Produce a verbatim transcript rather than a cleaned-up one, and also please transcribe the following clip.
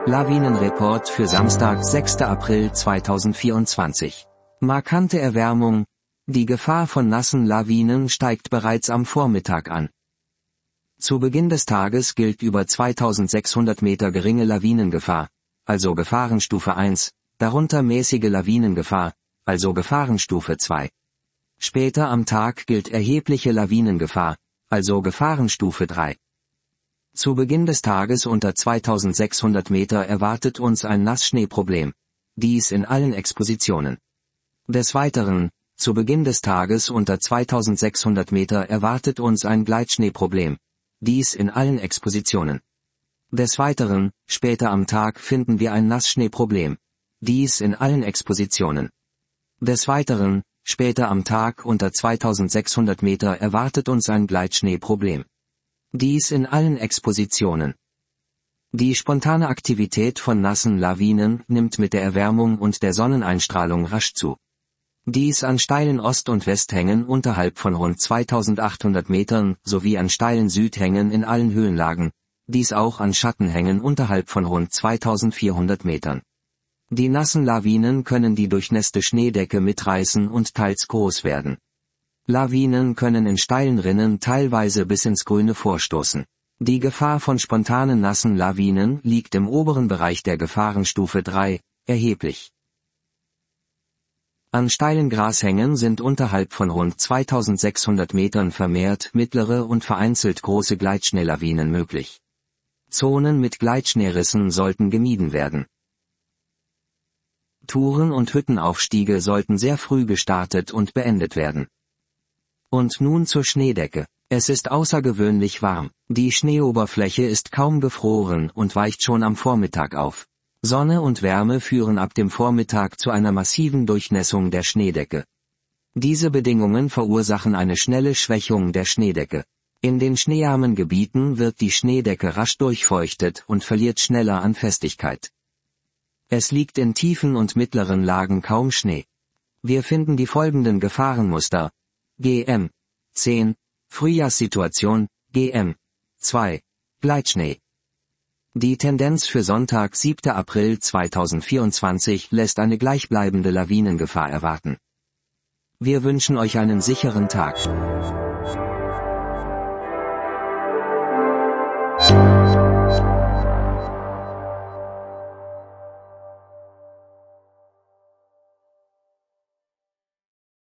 Lawinenreport für Samstag, sechster April zweitausendvierundzwanzig. Markante Erwärmung. Die Gefahr von nassen Lawinen steigt bereits am Vormittag an. Zu Beginn des Tages gilt über zweitausendsechshundert Meter geringe Lawinengefahr, also Gefahrenstufe eins, darunter mäßige Lawinengefahr, also Gefahrenstufe zwei. Später am Tag gilt erhebliche Lawinengefahr, also Gefahrenstufe drei. Zu Beginn des Tages unter zweitausendsechshundert Meter erwartet uns ein Nassschneeproblem. Dies in allen Expositionen. Des Weiteren, zu Beginn des Tages unter zweitausendsechshundert Meter erwartet uns ein Gleitschneeproblem. Dies in allen Expositionen. Des Weiteren, später am Tag finden wir ein Nassschneeproblem. Dies in allen Expositionen. Des Weiteren, später am Tag unter zweitausendsechshundert Meter erwartet uns ein Gleitschneeproblem. Dies in allen Expositionen. Die spontane Aktivität von nassen Lawinen nimmt mit der Erwärmung und der Sonneneinstrahlung rasch zu. Dies an steilen Ost- und Westhängen unterhalb von rund zweitausendachthundert Metern sowie an steilen Südhängen in allen Höhenlagen, dies auch an Schattenhängen unterhalb von rund zweitausendvierhundert Metern. Die nassen Lawinen können die durchnässte Schneedecke mitreißen und teils groß werden. Lawinen können in steilen Rinnen teilweise bis ins Grüne vorstoßen. Die Gefahr von spontanen nassen Lawinen liegt im oberen Bereich der Gefahrenstufe drei, erheblich. An steilen Grashängen sind unterhalb von rund zweitausendsechshundert Metern vermehrt mittlere und vereinzelt große Gleitschneelawinen möglich. Zonen mit Gleitschneerissen sollten gemieden werden. Touren und Hüttenaufstiege sollten sehr früh gestartet und beendet werden. Und nun zur Schneedecke. Es ist außergewöhnlich warm. Die Schneeoberfläche ist kaum gefroren und weicht schon am Vormittag auf. Sonne und Wärme führen ab dem Vormittag zu einer massiven Durchnässung der Schneedecke. Diese Bedingungen verursachen eine schnelle Schwächung der Schneedecke. In den schneearmen Gebieten wird die Schneedecke rasch durchfeuchtet und verliert schneller an Festigkeit. Es liegt in tiefen und mittleren Lagen kaum Schnee. Wir finden die folgenden Gefahrenmuster. G M zehn, Frühjahrssituation, G M zwei, Gleitschnee. Die Tendenz für Sonntag, siebter April zweitausendvierundzwanzig lässt eine gleichbleibende Lawinengefahr erwarten. Wir wünschen euch einen sicheren Tag.